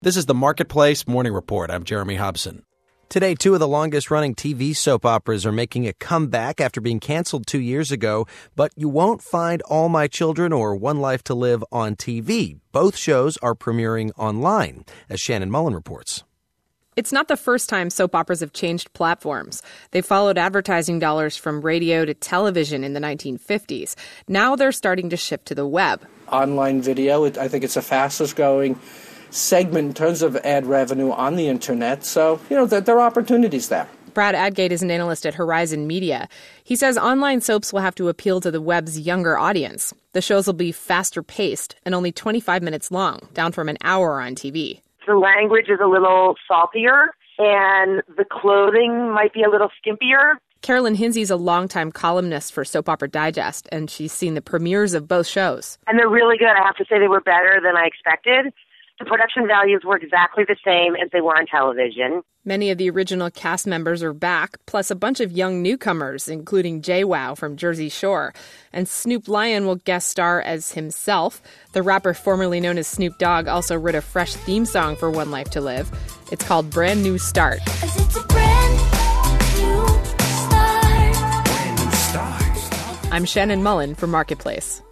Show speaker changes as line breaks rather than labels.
This is the Marketplace Morning Report. I'm Jeremy Hobson. Today, two of the longest-running TV soap operas are making a comeback after being canceled 2 years ago, but you won't find All My Children or One Life to Live on TV. Both shows are premiering online, as Shannon Mullen reports.
It's not the first time soap operas have changed platforms. They followed advertising dollars from radio to television in the 1950s. Now they're starting to shift to the web.
Online video, I think it's the fastest growing segment in terms of ad revenue on the internet. So, there are opportunities there.
Brad Adgate is an analyst at Horizon Media. He says online soaps will have to appeal to the web's younger audience. The shows will be faster paced and only 25 minutes long, down from an hour on TV.
The language is a little saltier, and the clothing might be a little skimpier.
Carolyn Hinsey's a longtime columnist for Soap Opera Digest, and she's seen the premieres of both shows.
And they're really good. I have to say they were better than I expected. The production values were exactly the same as they were on television.
Many of the original cast members are back, plus a bunch of young newcomers, including JWoww from Jersey Shore. And Snoop Lion will guest star as himself. The rapper formerly known as Snoop Dogg also wrote a fresh theme song for One Life to Live. It's called Brand New Start.
It's a brand new start.
I'm Shannon Mullen for Marketplace.